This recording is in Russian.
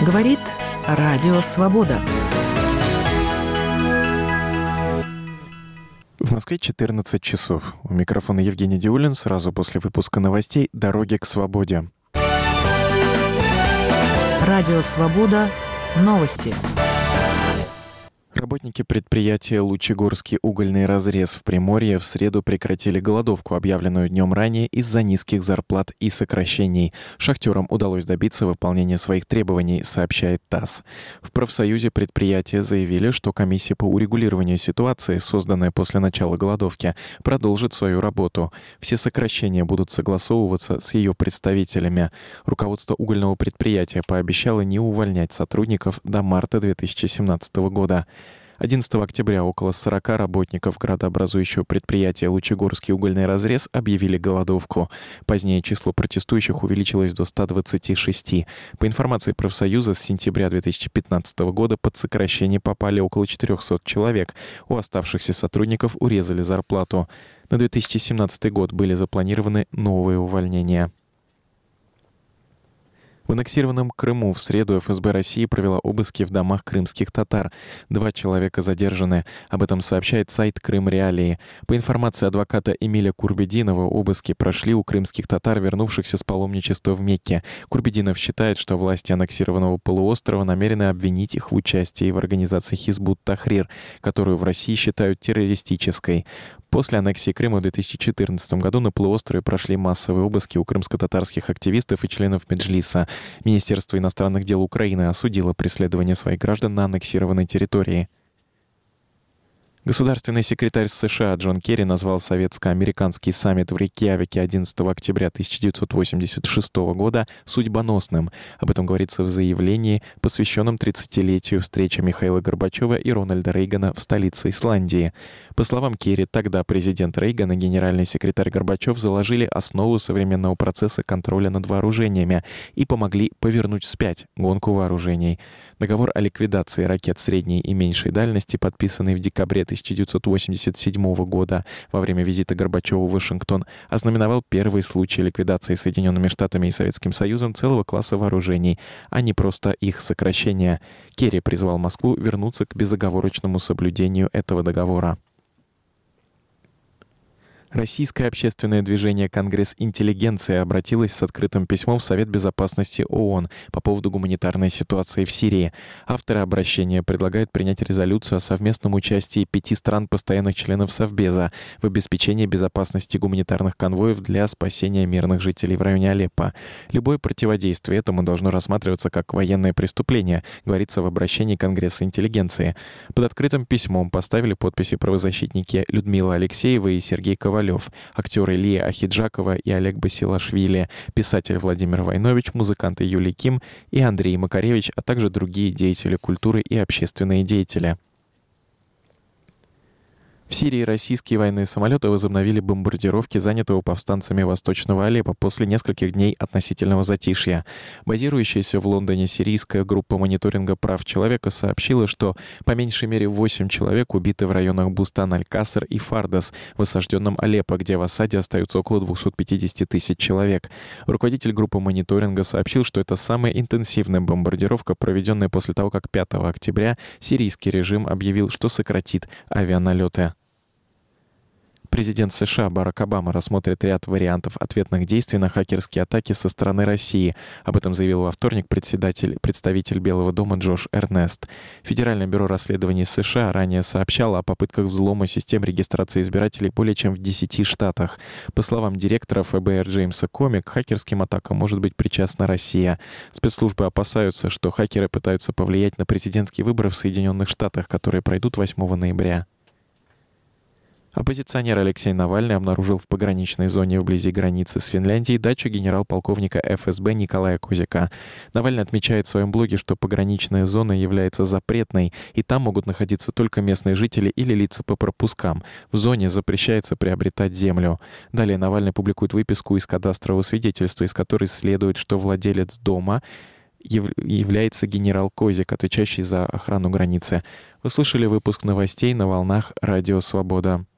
Говорит Радио Свобода. В Москве 14 часов. У микрофона Евгений Диулин. Сразу после выпуска новостей «Дороги к свободе». Радио Свобода. Новости. Работники предприятия «Лучегорский угольный разрез» в Приморье в среду прекратили голодовку, объявленную днем ранее из-за низких зарплат и сокращений. Шахтерам удалось добиться выполнения своих требований, сообщает ТАСС. В профсоюзе предприятия заявили, что комиссия по урегулированию ситуации, созданная после начала голодовки, продолжит свою работу. Все сокращения будут согласовываться с ее представителями. Руководство угольного предприятия пообещало не увольнять сотрудников до марта 2017 года. 11 октября около 40 работников градообразующего предприятия «Лучегорский угольный разрез» объявили голодовку. Позднее число протестующих увеличилось до 126. По информации профсоюза, с сентября 2015 года под сокращение попали около 400 человек. У оставшихся сотрудников урезали зарплату. На 2017 год были запланированы новые увольнения. В аннексированном Крыму в среду ФСБ России провела обыски в домах крымских татар. 2 человека задержаны. Об этом сообщает сайт «Крым Реалии». По информации адвоката Эмиля Курбединова, обыски прошли у крымских татар, вернувшихся с паломничества в Мекке. Курбединов считает, что власти аннексированного полуострова намерены обвинить их в участии в организации Хизбут-Тахрир, которую в России считают террористической. После аннексии Крыма в 2014 году на полуострове прошли массовые обыски у крымско-татарских активистов и членов Меджлиса. Министерство иностранных дел Украины осудило преследование своих граждан на аннексированной территории. Государственный секретарь США Джон Керри назвал советско-американский саммит в Рейкьявике 11 октября 1986 года судьбоносным. Об этом говорится в заявлении, посвященном 30-летию встречи Михаила Горбачева и Рональда Рейгана в столице Исландии. По словам Керри, тогда президент Рейган и генеральный секретарь Горбачев заложили основу современного процесса контроля над вооружениями и помогли повернуть вспять гонку вооружений. Договор о ликвидации ракет средней и меньшей дальности, подписанный в декабре 1987 года во время визита Горбачева в Вашингтон, ознаменовал первый случай ликвидации Соединенными Штатами и Советским Союзом целого класса вооружений, а не просто их сокращения. Керри призвал Москву вернуться к безоговорочному соблюдению этого договора. Российское общественное движение «Конгресс интеллигенции» обратилось с открытым письмом в Совет безопасности ООН по поводу гуманитарной ситуации в Сирии. Авторы обращения предлагают принять резолюцию о совместном участии 5 стран постоянных членов Совбеза в обеспечении безопасности гуманитарных конвоев для спасения мирных жителей в районе Алеппо. Любое противодействие этому должно рассматриваться как военное преступление, говорится в обращении Конгресса интеллигенции. Под открытым письмом поставили подписи правозащитники Людмила Алексеева и Сергей Ковалев, актеры Лия Ахиджакова и Олег Басилашвили, писатель Владимир Войнович, музыканты Юлий Ким и Андрей Макаревич, а также другие деятели культуры и общественные деятели. В Сирии российские военные самолеты возобновили бомбардировки занятого повстанцами Восточного Алеппо после нескольких дней относительного затишья. Базирующаяся в Лондоне сирийская группа мониторинга прав человека сообщила, что по меньшей мере 8 человек убиты в районах Бустан-Аль-Каср и Фардас в осажденном Алеппо, где в осаде остаются около 250 тысяч человек. Руководитель группы мониторинга сообщил, что это самая интенсивная бомбардировка, проведенная после того, как 5 октября сирийский режим объявил, что сократит авианалеты. Президент США Барак Обама рассмотрит ряд вариантов ответных действий на хакерские атаки со стороны России. Об этом заявил во вторник представитель Белого дома Джош Эрнест. Федеральное бюро расследований США ранее сообщало о попытках взлома систем регистрации избирателей более чем в 10 штатах. По словам директора ФБР Джеймса Коми, к хакерским атакам может быть причастна Россия. Спецслужбы опасаются, что хакеры пытаются повлиять на президентские выборы в Соединенных Штатах, которые пройдут 8 ноября. Оппозиционер Алексей Навальный обнаружил в пограничной зоне вблизи границы с Финляндией дачу генерал-полковника ФСБ Николая Козика. Навальный отмечает в своем блоге, что пограничная зона является запретной, и там могут находиться только местные жители или лица по пропускам. В зоне запрещается приобретать землю. Далее Навальный публикует выписку из кадастрового свидетельства, из которой следует, что владелец дома является генерал Козик, отвечающий за охрану границы. Вы слушали выпуск новостей на волнах Радио Свобода.